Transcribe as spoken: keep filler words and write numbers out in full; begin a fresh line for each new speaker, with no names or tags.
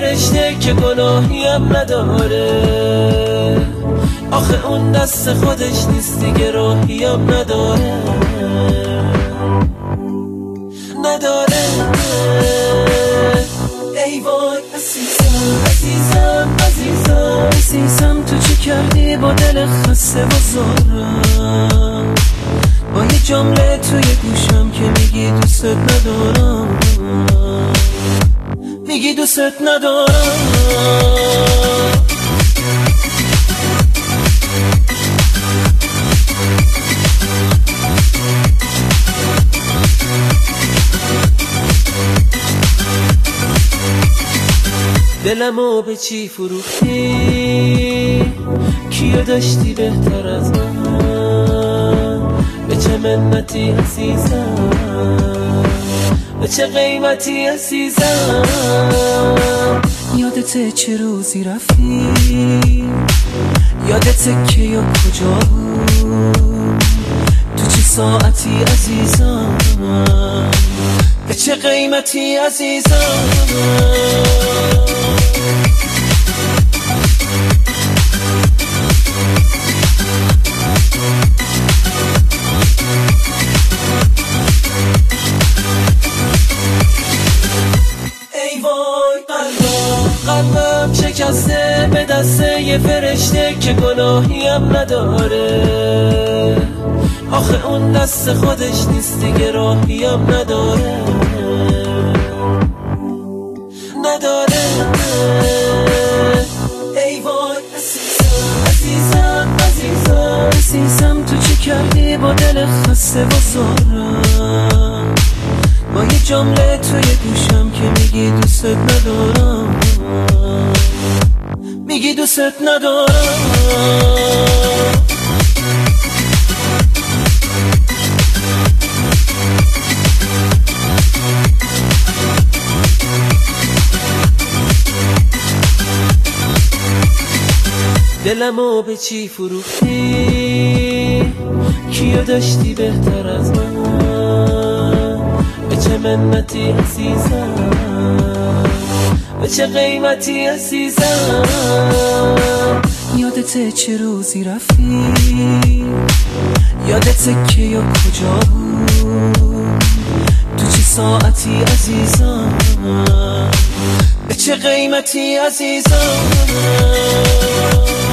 فرشته که گناهیم نداره، آخه اون دست خودش نیست دیگه راهیم نداره نداره. ای وای عزیزم عزیزم عزیزم عزیزم، تو چی کردی با دل خسته و زارم، با یه جمله توی گوشم که میگی دوست ندارم، میگی دوست ندارم. دلمو به چی فروختی؟ کیو داشتی بهتر از من؟ به چه منتی عزیزم؟ به چه قیمتی عزیزم؟ یادته چه روزی رفتی؟ یادته که یا کجا بود؟ تو چه ساعتی عزیزم؟ به چه قیمتی عزیزم؟ قلبم شکسته به دست یه فرشته که گناهیم نداره، آخه اون دست خودش نیست دیگه راهیم نداره نداره. ای وای عزیزم عزیزم عزیزم عزیزم، تو چی کردی با دل خسته و زارم، با یه جمله توی گوشم که میگی دوست ندارم، میگی دوست ندارم. دلمو به چی فروختی؟ کیو داشتی بهتر از من؟ به چه منتی عزیزم؟ به چه قیمتی عزیزم؟ یادته چه روزی رفتی؟ یادته که یا کجا بود؟ تو چه ساعتی عزیزم؟ به چه قیمتی عزیزم؟